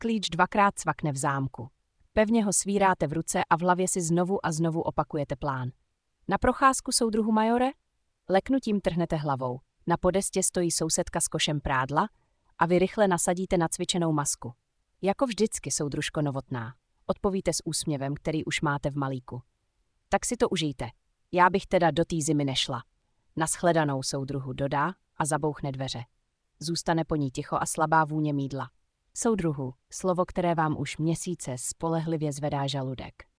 Klíč dvakrát cvakne v zámku. Pevně ho svíráte v ruce a v hlavě si znovu a znovu opakujete plán. Na procházku, soudruhu majore? Leknutím trhnete hlavou. Na podestě stojí sousedka s košem prádla a vy rychle nasadíte nacvičenou masku. Jako vždycky, soudružko Novotná, odpovíte s úsměvem, který už máte v malíku. Tak si to užijte. Já bych teda do té zimy nešla. Naschledanou, soudruhu, dodá a zabouchne dveře. Zůstane po ní ticho a slabá vůně mýdla. Soudruhu, slovo, které vám už měsíce spolehlivě zvedá žaludek.